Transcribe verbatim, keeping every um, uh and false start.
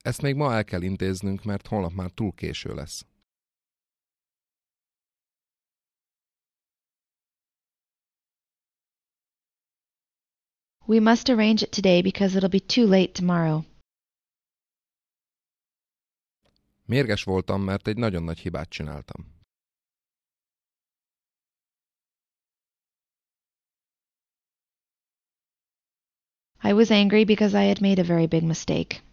Ezt még ma el kell intéznünk, mert holnap már túl késő lesz. We must arrange it today because it'll be too late tomorrow. Mérges voltam, mert egy nagyon nagy hibát csináltam. I was angry because I had made a very big mistake.